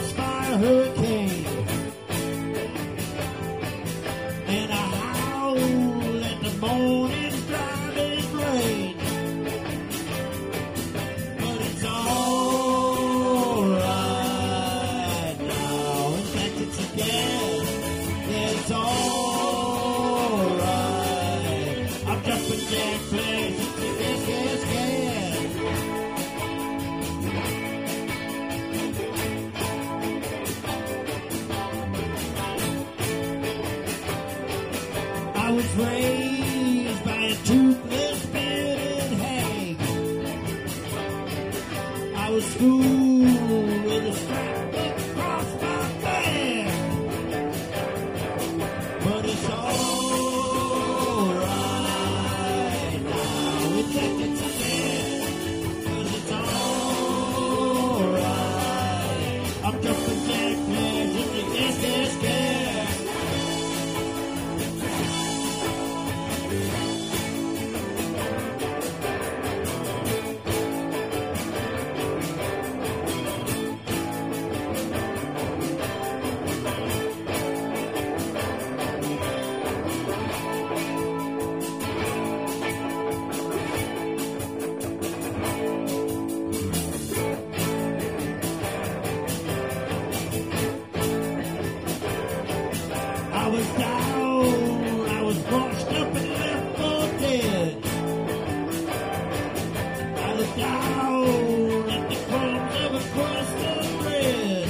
tossed by a hurricane. And I howl in the morning driving rain. But it's alright now. In fact, it's again. Yeah, it's alright. I'm jumping jack flash. It's again. I was raised by a toothless bearded hag. I was schooled with a strap across my back. But it's alright now. It's again. 'Cause it's alright. I'm jumping jack flash. It's again. I was down, I was washed up and left for dead. I looked down at the crumbs of a crust of bread.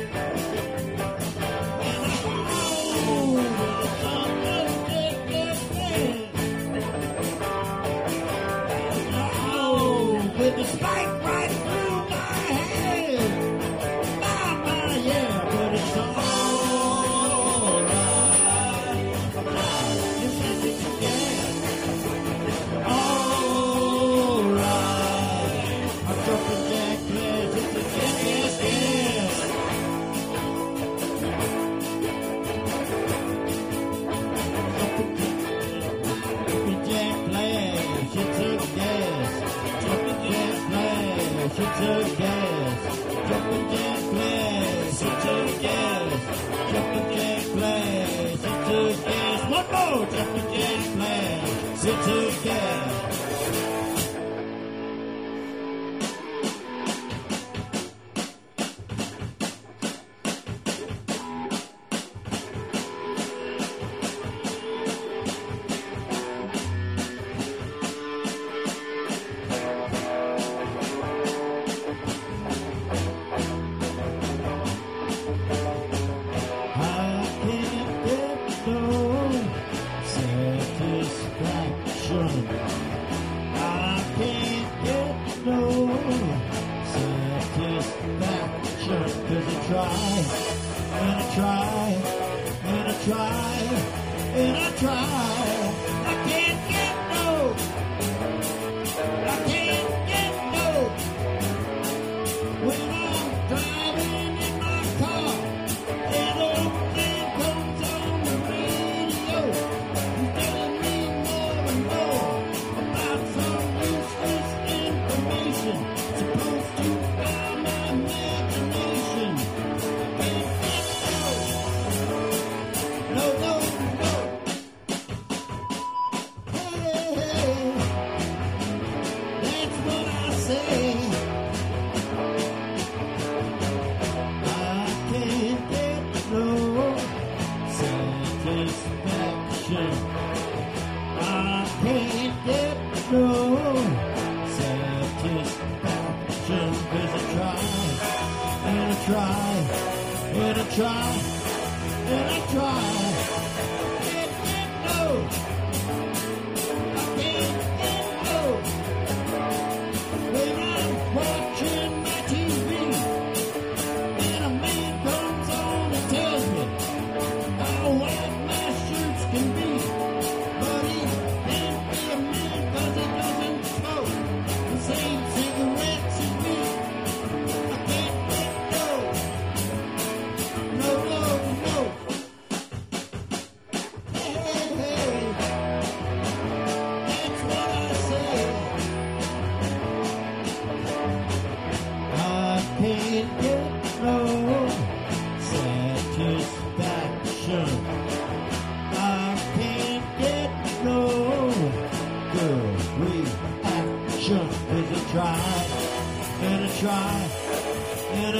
And I howled when the sun was dead. And I howled with the spike right through my head. My, yeah, but it's alright. Jumping gas, jumping jack flash, into gas, jumping jack flash, into gas. One more, jumping jack flash, into gas.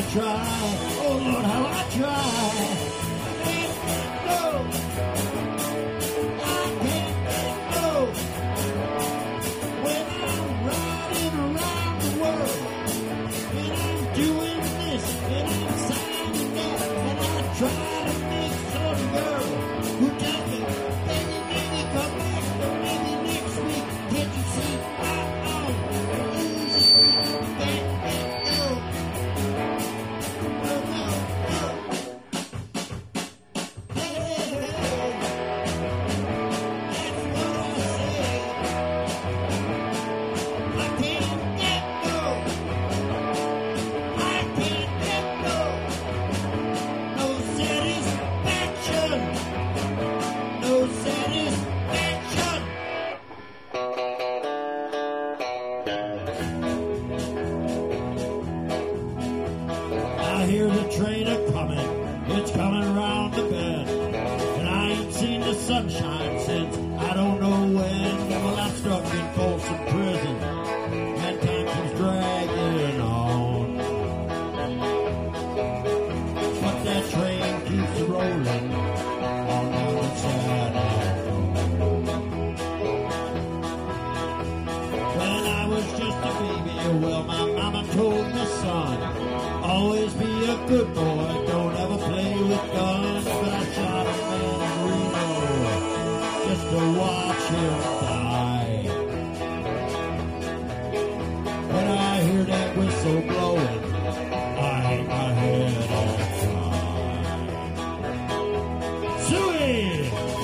try. Oh Lord, how I try. I can't go. I can't go. When I'm riding around the world, and I'm doing this, and I'm signing that, and I try to make some girl who tells me, maybe come back, or maybe next week. Can't you see I'm on the losing streak? Can't go. No, no, no. Hey, hey, hey. That's what I say. I can't get no. I can't get no. No satisfaction. No satisfaction. I hear the train a-comin', it's coming around the bend, and I ain't seen the sunshine since I don't know when. Well, I'm stuck in Folsom Prison, and time keeps dragging on. But that train keeps rolling on the other side of When I was just a baby, well, my mama told me, son, always be a good boy, don't ever play with guns. But I shot a man in Reno just to watch him die. When I hear that whistle blowing, I hang my head and cry. Suey!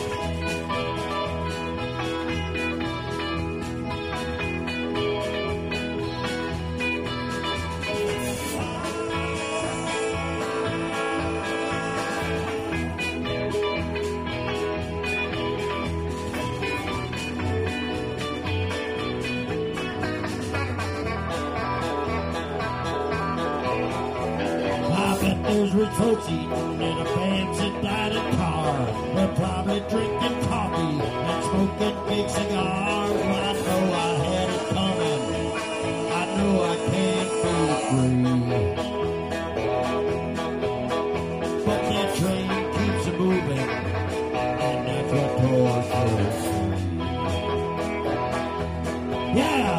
There's rich folks eating in a fancy dining car. They're probably drinking coffee and smoking big cigars. But I know I had it coming. I know I can't be free. But that train keeps moving, and that's what tortures me. Yeah!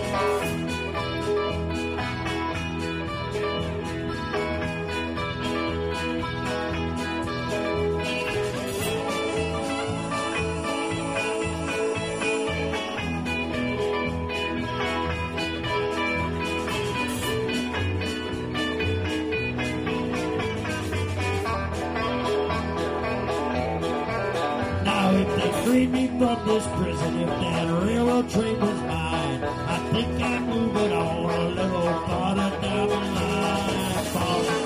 Free me from this prison. If that railroad train was mine, I think I'd move it on a little farther down the line.